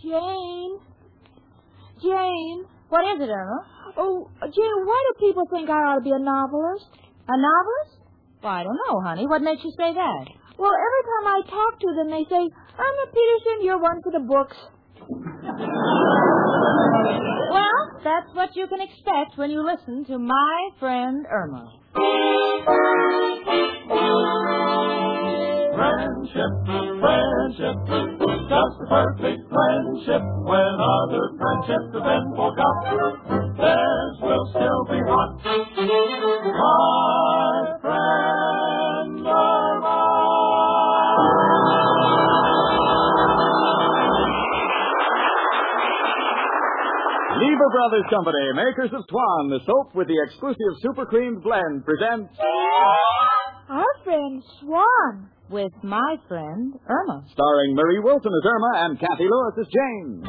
Jane. Jane. What is it, Irma? Oh, Jane, why do people think I ought to be a novelist? A novelist? Well, I don't know, honey. What makes you say that? Well, every time I talk to them, they say, Irma Peterson, you're one for the books. Well, that's what you can expect when you listen to My Friend Irma. Friendship, friendship, just a perfect friendship. When other friendships have been forgot, theirs will still be hot. My friend Irma. Lever Brothers Company, makers of Swan, the soap with the exclusive super creamed blend, presents Our friend Swan. With My Friend Irma. Starring Marie Wilson as Irma and Kathy Lewis as Jane.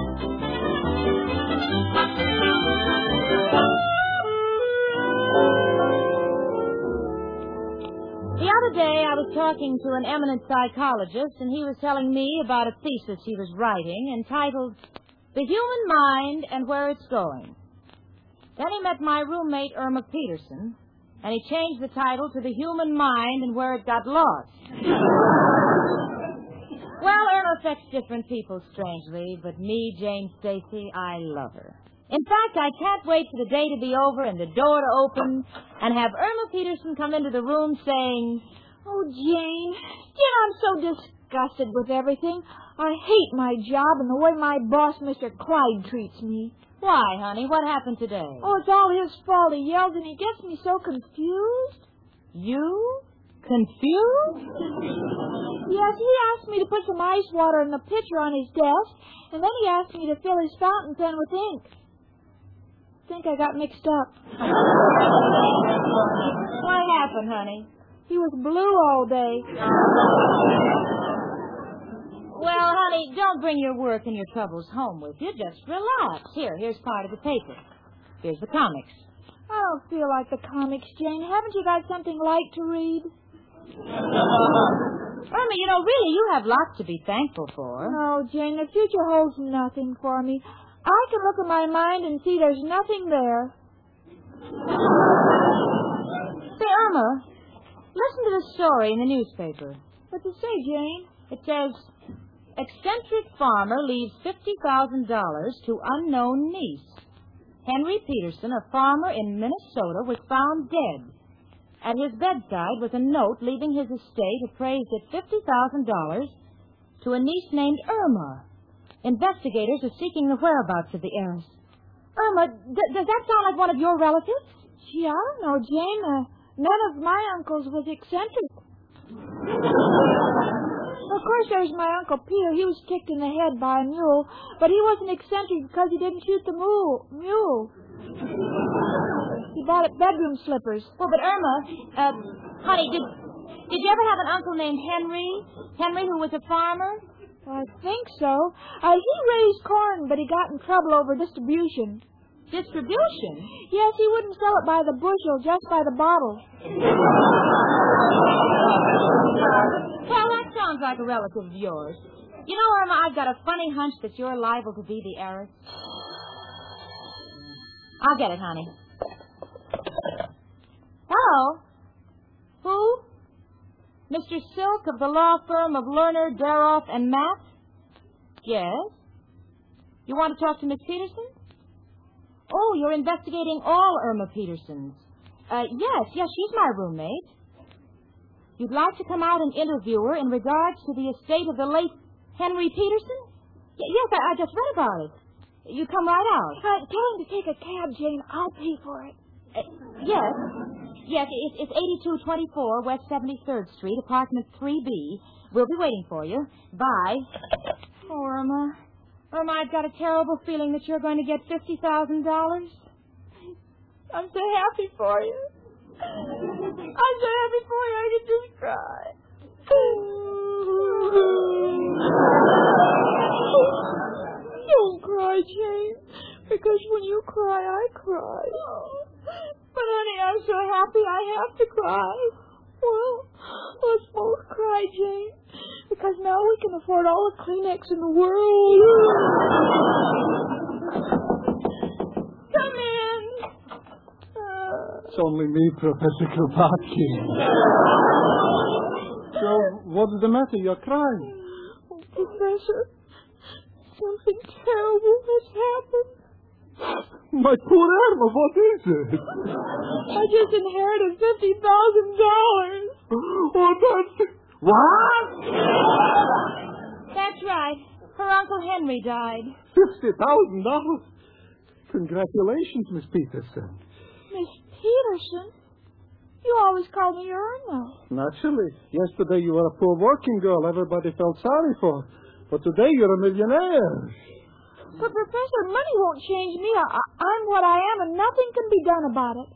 The other day I was talking to an eminent psychologist, and he was telling me about a thesis he was writing entitled The Human Mind and Where It's Going. Then he met my roommate, Irma Peterson, and he changed the title to The Human Mind and Where It Got Lost. Well, Irma affects different people strangely, but me, Jane Stacy, I love her. In fact, I can't wait for the day to be over and the door to open and have Irma Peterson come into the room saying, Oh, Jane, I'm so disgusted with everything. I hate my job and the way my boss, Mr. Clyde, treats me. Why, honey? What happened today? Oh, it's all his fault. He yells and he gets me so confused. You? Confused? Yes, he asked me to put some ice water in the pitcher on his desk, and then he asked me to fill his fountain pen with ink. I think I got mixed up. What happened, honey? He was blue all day. Well, honey, don't bring your work and your troubles home with you. Just relax. Here's part of the paper. Here's the comics. I don't feel like the comics, Jane. Haven't you got something light to read? Irma, really, you have lots to be thankful for. No, Jane, the future holds nothing for me. I can look at my mind and see there's nothing there. Say, Irma, listen to this story in the newspaper. What's it say, Jane? It says, eccentric farmer leaves $50,000 to unknown niece. Henry Peterson, a farmer in Minnesota, was found dead. At his bedside was a note leaving his estate appraised at $50,000 to a niece named Irma. Investigators are seeking the whereabouts of the heiress. Irma, does that sound like one of your relatives? Gee, I don't know, Jane. None of my uncles was eccentric. Of course, there's my Uncle Peter. He was kicked in the head by a mule, but he wasn't eccentric because he didn't shoot the mule. He bought it bedroom slippers. Well, but Irma, honey, did you ever have an uncle named Henry? Henry, who was a farmer? Well, I think so. He raised corn, but he got in trouble over distribution. Distribution? Yes, he wouldn't sell it by the bushel, just by the bottle. Well, that sounds like a relative of yours. You know, Irma, I've got a funny hunch that you're liable to be the heiress. I'll get it, honey. Hello? Who? Mr. Silk of the law firm of Lerner, Daroff, and Matt? Yes? You want to talk to Miss Peterson? Oh, you're investigating all Irma Petersons. Yes, she's my roommate. You'd like to come out and interview her in regards to the estate of the late Henry Peterson? Yes, I just read about it. You come right out. Tell him to take a cab, Jane. I'll pay for it. Yes. Yes, it's 8224 West 73rd Street, apartment 3B. We'll be waiting for you. Bye. Oh, Irma. Irma, I've got a terrible feeling that you're going to get $50,000. I'm so happy for you. I'm so happy for you, I can just cry. Don't cry, Jane, because when you cry, I cry. But, honey, I'm so happy I have to cry. Well, let's both cry, Jane. because now we can afford all the Kleenex in the world. Come in. It's only me, Professor Kropotkin. So, what is the matter? You're crying. Oh, Professor, something terrible has happened. My poor Irma, what is it? I just inherited $50,000. Oh, that's... What? That's right. Her Uncle Henry died. $50,000? Congratulations, Miss Peterson. Miss Peterson? You always called me Irma. Naturally. Yesterday you were a poor working girl everybody felt sorry for. But today you're a millionaire. But, Professor, money won't change me. I'm what I am, and nothing can be done about it.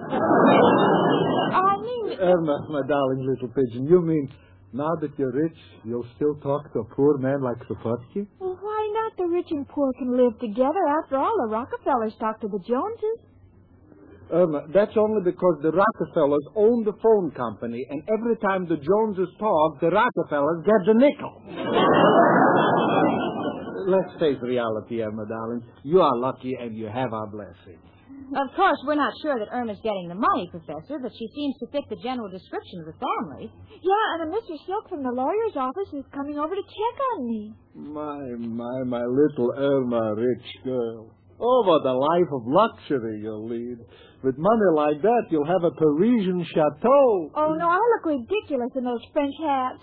I mean... Irma, my darling little pigeon, you mean now that you're rich, you'll still talk to a poor man like Kropotkin? Well, why not? The rich and poor can live together. After all, the Rockefellers talk to the Joneses. Irma, that's only because the Rockefellers own the phone company, and every time the Joneses talk, the Rockefellers get the nickel. Let's face reality, Irma, darling. You are lucky, and you have our blessing. Of course, we're not sure that Irma's getting the money, Professor, but she seems to fit the general description of the family. Yeah, and a Mr. Silk from the lawyer's office is coming over to check on me. My little Irma, rich girl. Oh, what a life of luxury you'll lead. With money like that, you'll have a Parisian chateau. Oh, no, I look ridiculous in those French hats.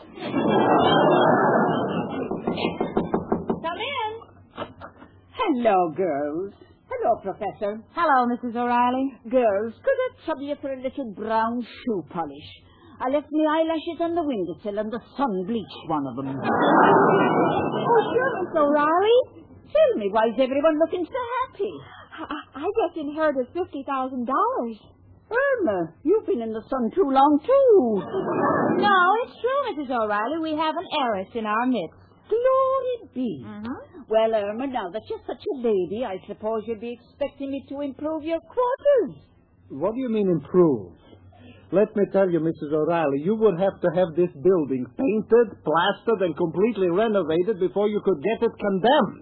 Come in. Hello, girls. Hello, Professor. Hello, Mrs. O'Reilly. Girls, could I trouble you for a little brown shoe polish? I left my eyelashes on the windowsill and the sun bleached one of them. Oh, sure, Miss O'Reilly. Tell me, why is everyone looking so happy? I just inherited $50,000. Irma, you've been in the sun too long, too. No, it's true, Mrs. O'Reilly. We have an heiress in our midst. Glory be. Mm-hmm. Well, Irma, now that you're such a lady, I suppose you'll be expecting me to improve your quarters. What do you mean improve? Let me tell you, Mrs. O'Reilly, you would have to have this building painted, plastered, and completely renovated before you could get it condemned.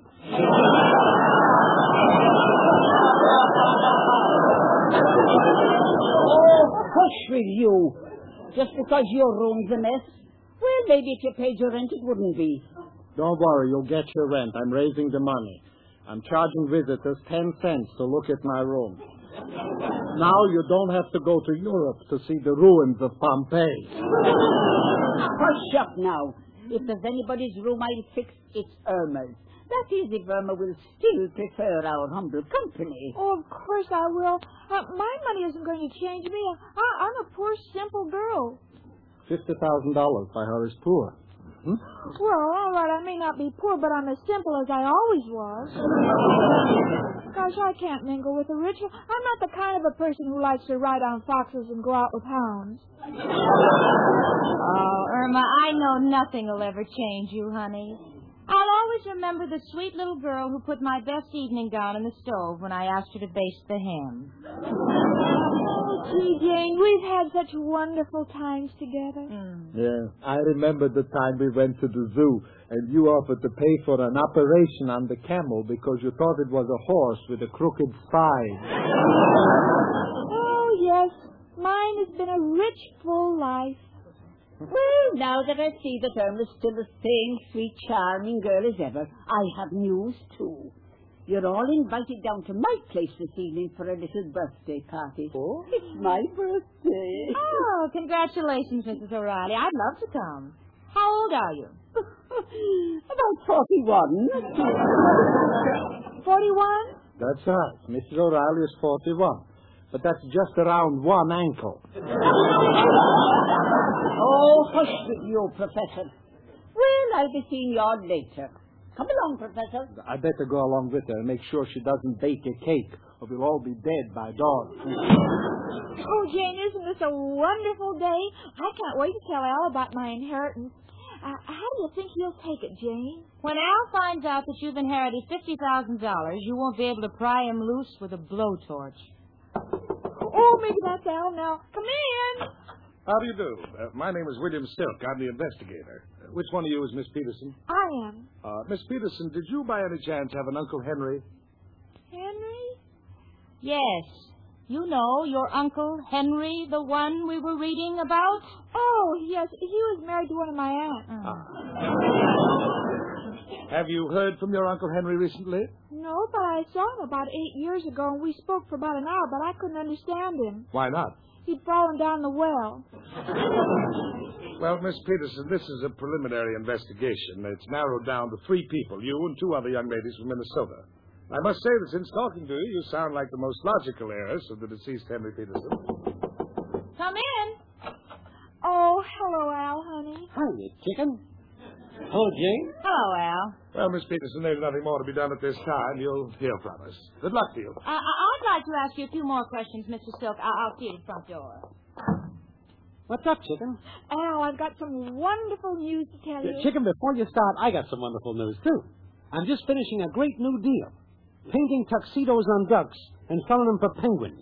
Oh, hush with you. Just because your room's a mess? Well, maybe if you paid your rent, it wouldn't be. Don't worry, you'll get your rent. I'm raising the money. I'm charging visitors 10 cents to look at my room. Now you don't have to go to Europe to see the ruins of Pompeii. Hush up now. If there's anybody's room I'll fix, it's Irma's. That is, if Irma will still prefer our humble company. Oh, of course I will. My money isn't going to change me. I'm a poor, simple girl. $50,000 by her is poor. Hmm? Well, all right, I may not be poor, but I'm as simple as I always was. Gosh, I can't mingle with the rich. I'm not the kind of a person who likes to ride on foxes and go out with hounds. Oh, Irma, I know nothing will ever change you, honey. I'll always remember the sweet little girl who put my best evening gown in the stove when I asked her to baste the ham. Oh, gee, Jane, we've had such wonderful times together. Yeah, I remember the time we went to the zoo and you offered to pay for an operation on the camel because you thought it was a horse with a crooked spine. Oh, yes. Mine has been a rich, full life. Well, now that I see that Irma's still the same sweet, charming girl as ever, I have news, too. You're all invited down to my place this evening for a little birthday party. Oh? It's my birthday. Oh, congratulations, Mrs. O'Reilly. I'd love to come. How old are you? About 41. 41? That's right. Mrs. O'Reilly is 41. But that's just around one ankle. Oh, hush with you, Professor. Well, I'll be seeing you all later. Come along, Professor. I better go along with her and make sure she doesn't bake a cake, or we'll all be dead by dawn. Oh, Jane, isn't this a wonderful day? I can't wait to tell Al about my inheritance. How do you think he'll take it, Jane? When Al finds out that you've inherited $50,000, you won't be able to pry him loose with a blowtorch. Oh, maybe that's Al now. Come in. How do you do? My name is William Silk. I'm the investigator. Which one of you is Miss Peterson? I am. Miss Peterson, did you by any chance have an Uncle Henry? Henry? Yes. You know, your Uncle Henry, the one we were reading about? Oh, yes. He was married to one of my aunts. Have you heard from your Uncle Henry recently? No, but I saw him about 8 years ago, and we spoke for about an hour, but I couldn't understand him. Why not? He'd fallen down the well. Well, Miss Peterson, this is a preliminary investigation. It's narrowed down to 3 people, you and 2 other young ladies from Minnesota. I must say that since talking to you, you sound like the most logical heiress of the deceased Henry Peterson. Come in. Oh, hello, Al, honey. Hi, chicken. Hello, Jane. Hello, Al. Well, Miss Peterson, there's nothing more to be done at this time. You'll hear from us. Good luck to you. I'd like to ask you a few more questions, Mr. Silk. I'll see you at the front door. What's up, chicken? Al, I've got some wonderful news to tell you. Chicken, before you start, I got some wonderful news, too. I'm just finishing a great new deal. Painting tuxedos on ducks and selling them for penguins.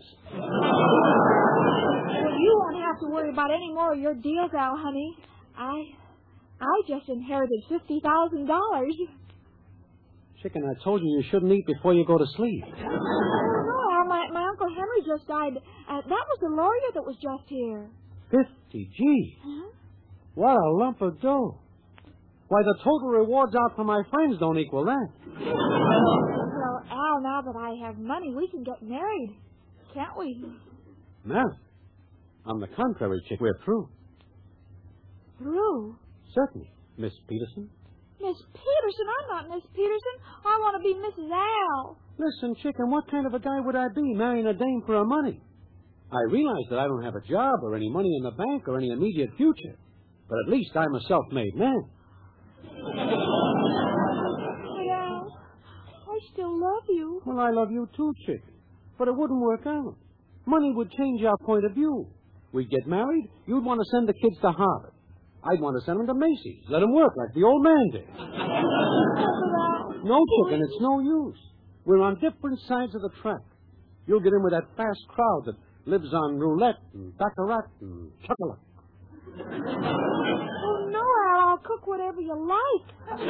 Well, you won't have to worry about any more of your deals, Al, honey. I just inherited $50,000. Chicken, I told you shouldn't eat before you go to sleep. Oh, no, Al, my Uncle Henry just died. That was the lawyer that was just here. 50 G's. Huh? What a lump of dough. Why, the total rewards out for my friends don't equal that. Well, Al, now that I have money, we can get married. Can't we? Married? On the contrary, chick, we're through. Through? Certainly, Miss Peterson. Miss Peterson? I'm not Miss Peterson. I want to be Mrs. Al. Listen, chicken, what kind of a guy would I be marrying a dame for her money? I realize that I don't have a job or any money in the bank or any immediate future, but at least I'm a self-made man. But Al, I still love you. Well, I love you too, chicken, but it wouldn't work out. Money would change our point of view. We'd get married, you'd want to send the kids to Harvard. I'd want to send them to Macy's. Let them work like the old man did. No, chicken, it's no use. We're on different sides of the track. You'll get in with that fast crowd that lives on roulette and baccarat and chocolate. Oh, no, Al, I'll cook whatever you like.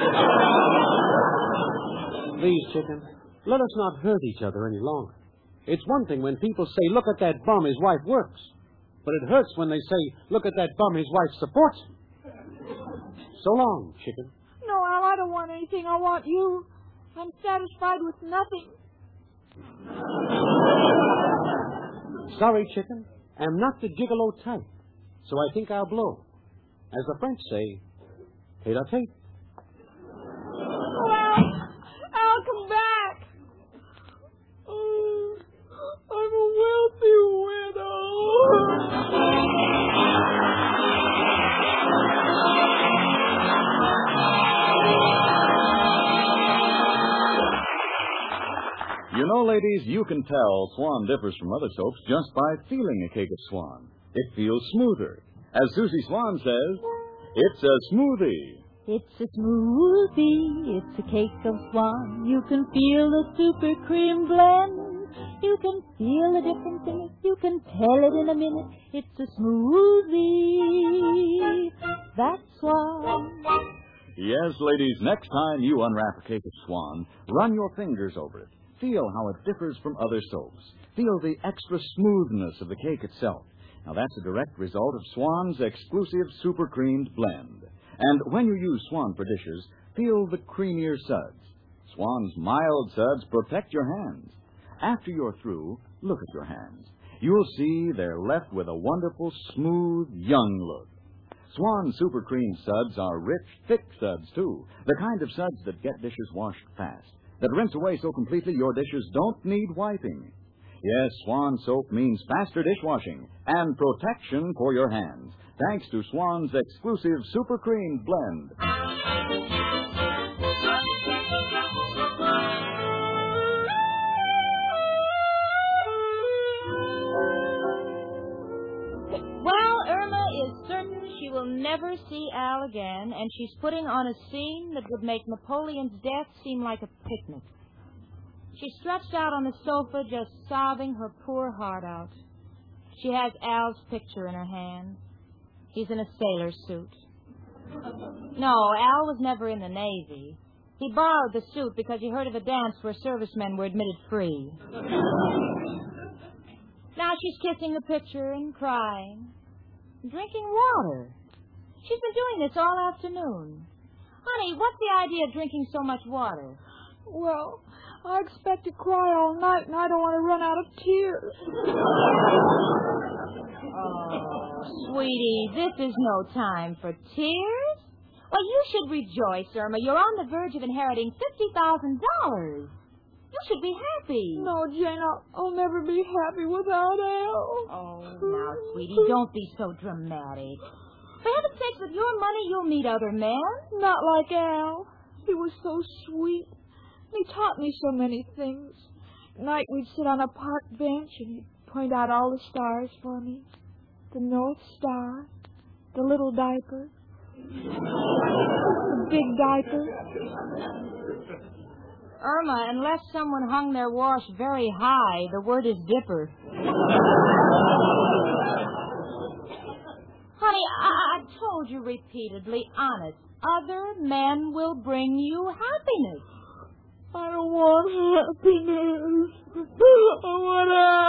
Please, chicken, let us not hurt each other any longer. It's one thing when people say, look at that bum, his wife works. But it hurts when they say, look at that bum, his wife supports him. So long, chicken. No, Al, I don't want anything. I want you. I'm satisfied with nothing. Sorry, chicken. I'm not the gigolo type. So I think I'll blow. As the French say, tete-a-tete. Al, come back. Oh, I'm a wealthy widow. You know, ladies, you can tell Swan differs from other soaps just by feeling a cake of Swan. It feels smoother. As Susie Swan says, it's a smoothie. It's a smoothie, it's a cake of Swan. You can feel the super cream blend. You can feel the difference in it. You can tell it in a minute. It's a smoothie. That's Swan. Yes, ladies, next time you unwrap a cake of Swan, run your fingers over it. Feel how it differs from other soaps. Feel the extra smoothness of the cake itself. Now, that's a direct result of Swan's exclusive super creamed blend. And when you use Swan for dishes, feel the creamier suds. Swan's mild suds protect your hands. After you're through, look at your hands. You'll see they're left with a wonderful, smooth, young look. Swan Super Cream suds are rich, thick suds, too. The kind of suds that get dishes washed fast, that rinse away so completely your dishes don't need wiping. Yes, Swan soap means faster dishwashing and protection for your hands, thanks to Swan's exclusive Super Cream blend. Well, Irma is certain she will never see Al again, and she's putting on a scene that would make Napoleon's death seem like a picnic. She's stretched out on the sofa, just sobbing her poor heart out. She has Al's picture in her hand. He's in a sailor suit. No, Al was never in the Navy. He borrowed the suit because he heard of a dance where servicemen were admitted free. Now she's kissing the picture and crying. Drinking water. She's been doing this all afternoon. Honey, what's the idea of drinking so much water? Well, I expect to cry all night, and I don't want to run out of tears. Oh, sweetie, this is no time for tears. Well, you should rejoice, Irma. You're on the verge of inheriting $50,000. You should be happy. No, Jane, I'll never be happy without Al. Oh, now, sweetie, don't be so dramatic. For heaven's sake, with your money, you'll meet other men. Not like Al. He was so sweet. He taught me so many things. At night, we'd sit on a park bench, and he'd point out all the stars for me. The North Star, the little diaper, the big diaper. Irma, unless someone hung their wash very high, the word is dipper. Honey, I've told you repeatedly, honest, other men will bring you happiness. I don't want happiness. I want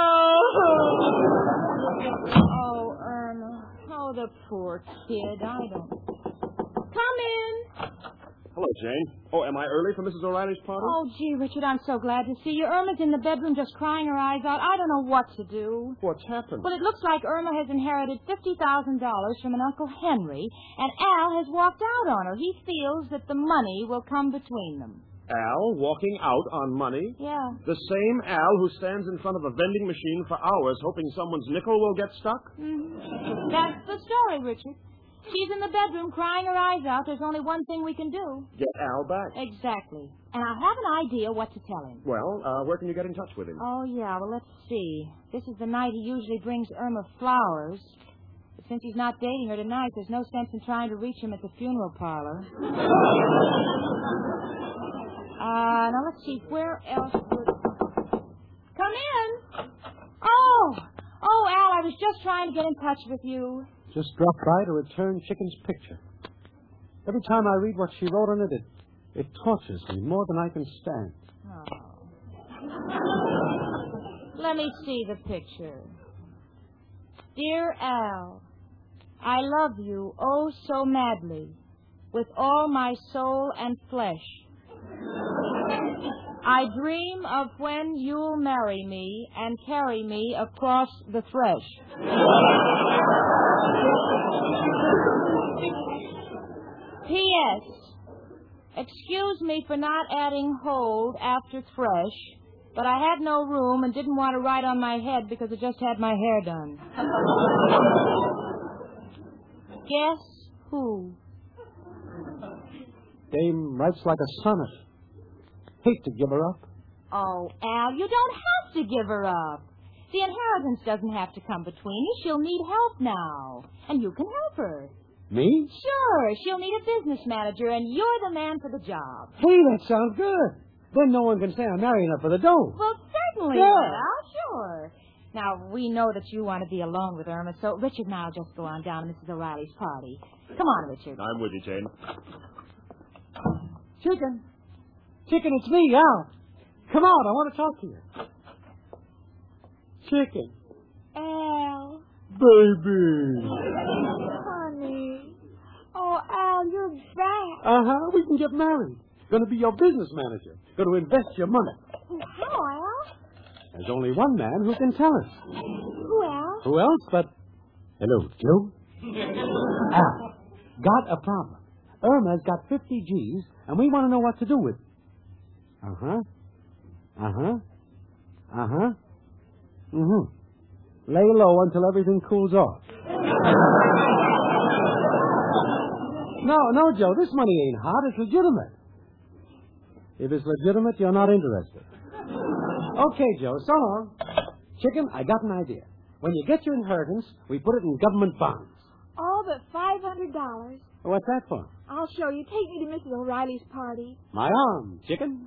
Al. Oh, Irma. Oh, the poor kid. I don't... Come in. Hello, Jane. Oh, am I early for Mrs. O'Reilly's party? Oh, gee, Richard, I'm so glad to see you. Irma's in the bedroom just crying her eyes out. I don't know what to do. What's happened? Well, it looks like Irma has inherited $50,000 from an Uncle Henry, and Al has walked out on her. He feels that the money will come between them. Al walking out on money? Yeah. The same Al who stands in front of a vending machine for hours hoping someone's nickel will get stuck? Mm-hmm. That's the story, Richard. She's in the bedroom crying her eyes out. There's only one thing we can do. Get Al back. Exactly. And I have an idea what to tell him. Well, where can you get in touch with him? Oh, yeah. Well, let's see. This is the night he usually brings Irma flowers. But since he's not dating her tonight, there's no sense in trying to reach him at the funeral parlor. Now let's see. Where else would... Come in. Oh, Al, I was just trying to get in touch with you. Just dropped by to return Chicken's picture. Every time I read what she wrote on it, it tortures me more than I can stand. Oh. Let me see the picture. Dear Al, I love you oh so madly, with all my soul and flesh. I dream of when you'll marry me and carry me across the thresh. P.S. Excuse me for not adding hold after thresh, but I had no room and didn't want to write on my head because I just had my hair done. Guess who? Dame writes like a sonnet. Hate to give her up. Oh, Al, you don't have to give her up. The inheritance doesn't have to come between you. She'll need help now, and you can help her. Me? Sure, she'll need a business manager, and you're the man for the job. Hey, that sounds good. Then no one can say I'm marrying her for the dough. Well, certainly, Yeah. Al, sure. Now, we know that you want to be alone with Irma, so Richard and I'll just go on down to Mrs. O'Reilly's party. Come on, Richard. I'm with you, Jane. Chicken, it's me, Al. Come out, I want to talk to you. Chicken. Al. Baby. Honey. Oh, Al, you're back. Uh-huh, we can get married. Going to be your business manager. Going to invest your money. How, Al? There's only one man who can tell us. Who, Al? Who else but... Hello, Joe. Al, got a problem. Irma's got 50 G's, and we want to know what to do with it. Uh-huh. Mm-hmm. Lay low until everything cools off. No, Joe, this money ain't hot. It's legitimate. If it's legitimate, you're not interested. Okay, Joe, so long. Chicken, I got an idea. When you get your inheritance, we put it in government bonds. All but $500. What's that for? I'll show you. Take me to Mrs. O'Reilly's party. My arm, Chicken.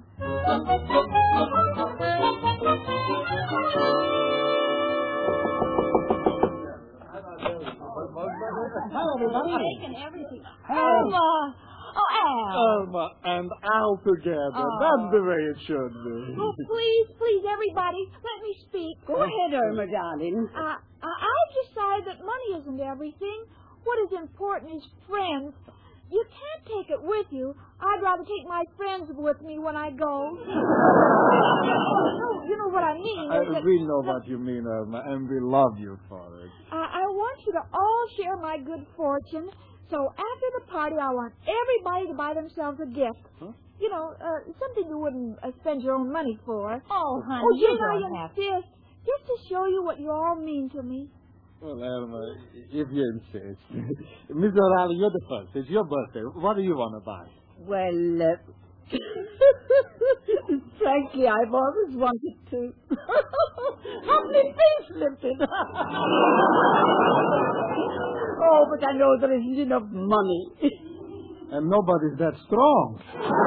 Hi, everybody. Taking everything. Elma! Oh, Al! Elma and Al together. That's the way it should be. Oh, please, everybody, let me speak. Go ahead, Irma, darling. I've decided that money isn't everything. What is important is friends. You can't take it with you. I'd rather take my friends with me when I go. You know what I mean. We know what you mean, Irma, and we love you for it. I want you to all share my good fortune. So after the party, I want everybody to buy themselves a gift. Huh? You know, something you wouldn't spend your own money for. Oh, honey, Oh, you Jane, don't I have insist. Just to show you what you all mean to me. Well, Elma, if you insist. Miss O'Reilly, you're the first. It's your birthday. What do you want to buy? Well, frankly, I've always wanted to have my face lifted. Oh, but I know there isn't enough money. And nobody's that strong.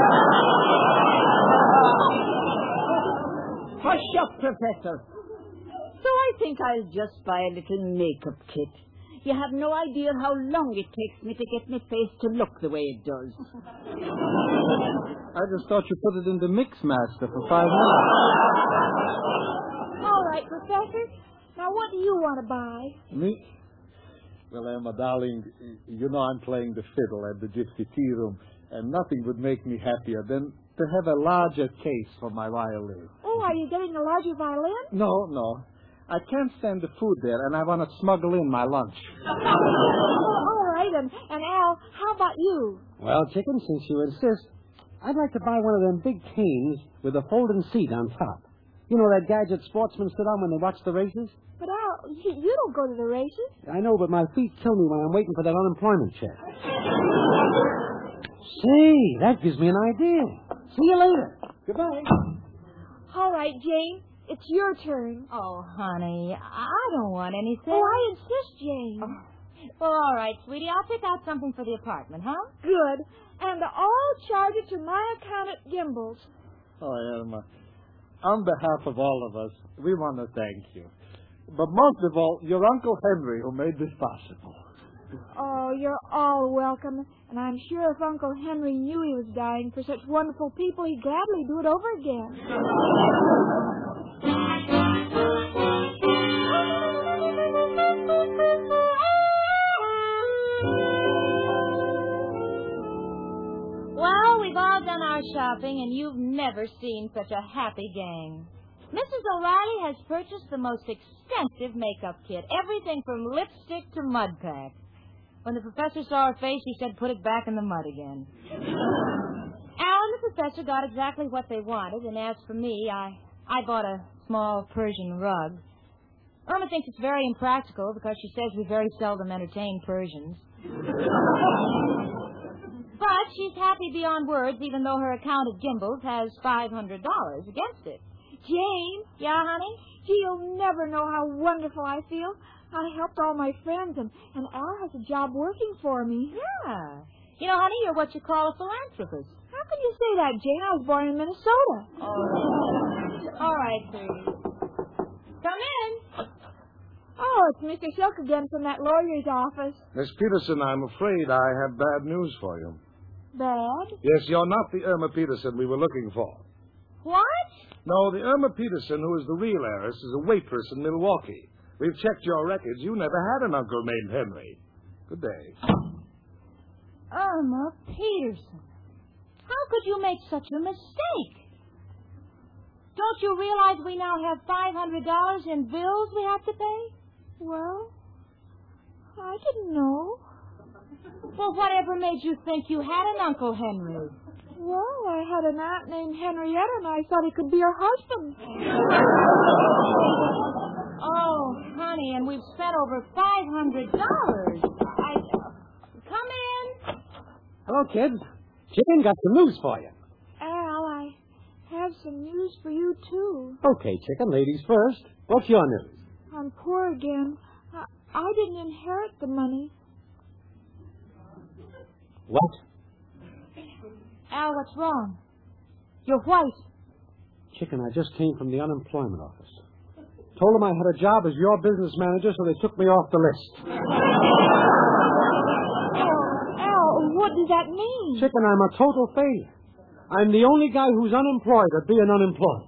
Hush up, Professor. So I think I'll just buy a little makeup kit. You have no idea how long it takes me to get my face to look the way it does. I just thought you put it in the Mix Master for 5 minutes. All right, Professor. Now, what do you want to buy? Me? Well, Emma, darling, you know I'm playing the fiddle at the Gypsy Tea Room, and nothing would make me happier than to have a larger case for my violin. Oh, are you getting a larger violin? No. I can't stand the food there, and I want to smuggle in my lunch. All right, and Al, how about you? Well, Chicken, since you insist, I'd like to buy one of them big canes with a folding seat on top. You know that gadget sportsmen sit on when they watch the races? But Al, you don't go to the races. I know, but my feet kill me when I'm waiting for that unemployment check. Say, that gives me an idea. See you later. Goodbye. All right, Jane, it's your turn. Oh, honey, I don't want anything. Oh, I insist, Jane. Well, all right, sweetie, I'll pick out something for the apartment, huh? Good. And I'll charge it to my account at Gimbel's. Oh, Elma, on behalf of all of us, we want to thank you. But most of all, your Uncle Henry, who made this possible. Oh, you're all welcome. And I'm sure if Uncle Henry knew he was dying for such wonderful people, he'd gladly do it over again. Well, we've all done our shopping, and you've never seen such a happy gang. Mrs. O'Reilly has purchased the most extensive makeup kit, everything from lipstick to mud pack. When the professor saw her face, he said, put it back in the mud again. Al and the professor got exactly what they wanted, and as for me, I bought a small Persian rug. Irma thinks it's very impractical because she says we very seldom entertain Persians. But she's happy beyond words, even though her account at Gimbel's has $500 against it. Jane? Yeah, honey? Gee, you'll never know how wonderful I feel. I helped all my friends, and Al has a job working for me. Yeah. You know, honey, you're what you call a philanthropist. How can you say that, Jane? I was born in Minnesota. Oh. All right, sweetie. Come in. Oh, it's Mr. Silk again from that lawyer's office. Miss Peterson, I'm afraid I have bad news for you. Bad? Yes, you're not the Irma Peterson we were looking for. What? No, the Irma Peterson who is the real heiress is a waitress in Milwaukee. We've checked your records. You never had an uncle named Henry. Good day. Irma Peterson. How could you make such a mistake? Don't you realize we now have $500 in bills we have to pay? Well, I didn't know. Well, whatever made you think you had an Uncle Henry? Well, I had an aunt named Henrietta, and I thought he could be her husband. Oh, honey, and we've spent over $500. Come in. Hello, kids. Chicken got some news for you. Al, I have some news for you, too. Okay, Chicken, ladies first. What's your news? I'm poor again. I didn't inherit the money. What? Al, what's wrong? You're white. Chicken, I just came from the unemployment office. Told them I had a job as your business manager, so they took me off the list. that mean? Chicken, I'm a total failure. I'm the only guy who's unemployed at being unemployed.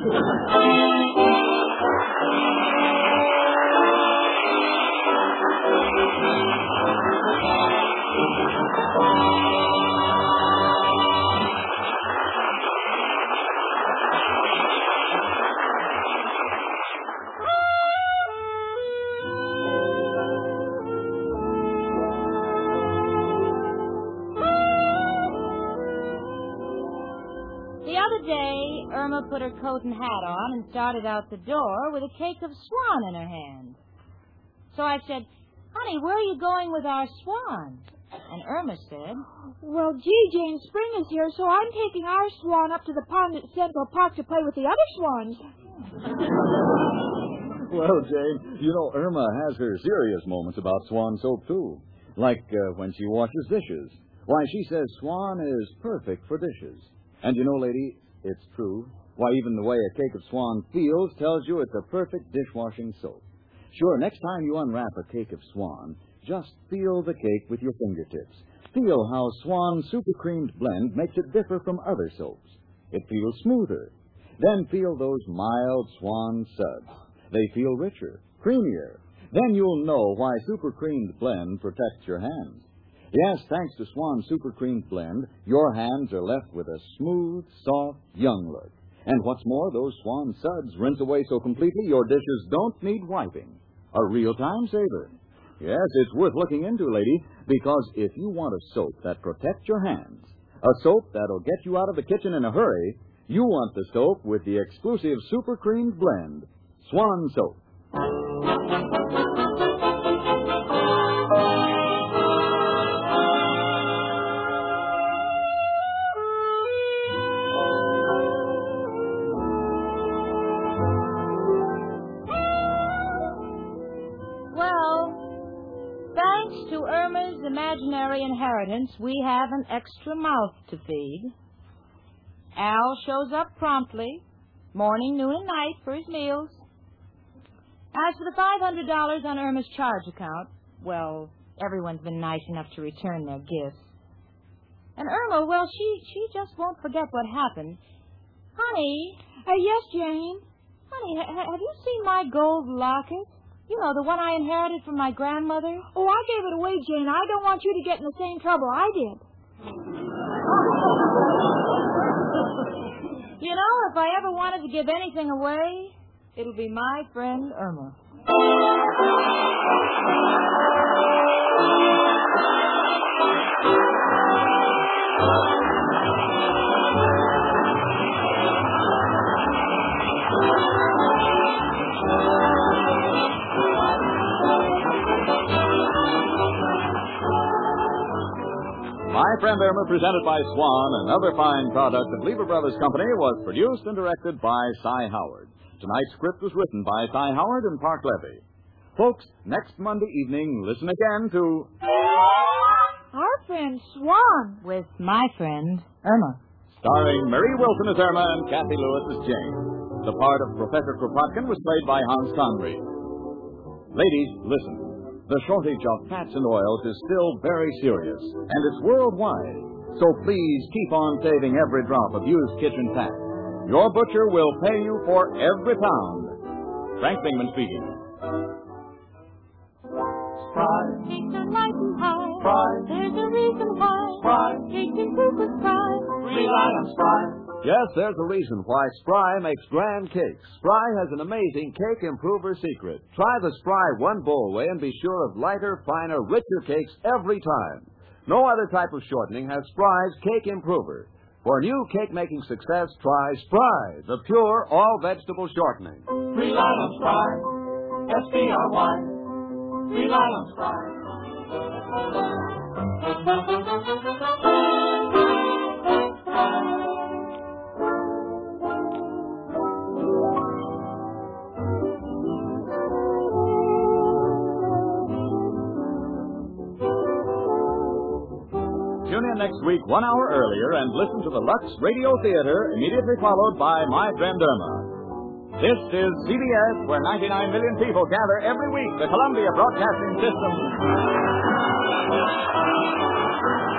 The other day, Irma put her coat and hat on and started out the door with a cake of swan in her hand. So I said, "Honey, where are you going with our swan?" And Irma said, Well, gee, Jane, spring is here, so I'm taking our swan up to the pond at Central Park to play with the other swans. Well, Jane, you know, Irma has her serious moments about Swan soap, too. Like when she washes dishes. Why, she says Swan is perfect for dishes. And you know, lady, it's true. Why, even the way a cake of Swan feels tells you it's a perfect dishwashing soap. Sure, next time you unwrap a cake of Swan, just feel the cake with your fingertips. Feel how Swan Super Creamed Blend makes it differ from other soaps. It feels smoother. Then feel those mild Swan suds. They feel richer, creamier. Then you'll know why Super Creamed Blend protects your hands. Yes, thanks to Swan Super Creamed Blend, your hands are left with a smooth, soft, young look. And what's more, those Swan suds rinse away so completely your dishes don't need wiping. A real time saver. Yes, it's worth looking into, lady, because if you want a soap that protects your hands, a soap that'll get you out of the kitchen in a hurry, you want the soap with the exclusive Super Creamed Blend, Swan Soap. Thanks to Irma's imaginary inheritance, we have an extra mouth to feed. Al shows up promptly, morning, noon, and night for his meals. As for the $500 on Irma's charge account, well, everyone's been nice enough to return their gifts. And Irma, well, she just won't forget what happened. Honey. Yes, Jane? Honey, have you seen my gold locket? You know, the one I inherited from my grandmother? Oh, I gave it away, Jane. I don't want you to get in the same trouble I did. You know, if I ever wanted to give anything away, it'll be my friend Irma. My Friend Irma, presented by Swan, another fine product of Lever Brothers Company, was produced and directed by Cy Howard. Tonight's script was written by Cy Howard and Park Levy. Folks, next Monday evening, listen again to Our Friend Swan. With my friend Irma. Starring Mary Wilson as Irma and Kathy Lewis as Jane. The part of Professor Kropotkin was played by Hans Conried. Ladies, listen. The shortage of fats and oils is still very serious, and it's worldwide. So please keep on saving every drop of used kitchen fat. Your butcher will pay you for every pound. Frank Bingman speaking. Spry. Cakes are light and high. Spry. There's a reason why. Spry. Cakes improve with Spry. Rely on Spry. Yes, there's a reason why Spry makes grand cakes. Spry has an amazing cake improver secret. Try the Spry one bowl way and be sure of lighter, finer, richer cakes every time. No other type of shortening has Spry's cake improver. For new cake-making success, try Spry, the pure, all-vegetable shortening. Rely on Spry. S-P-R-Y. Rely on Spry. Tune in next week 1 hour earlier and listen to the Lux Radio Theater, immediately followed by My Friend Irma. This is CBS, where 99 million people gather every week, the Columbia Broadcasting System.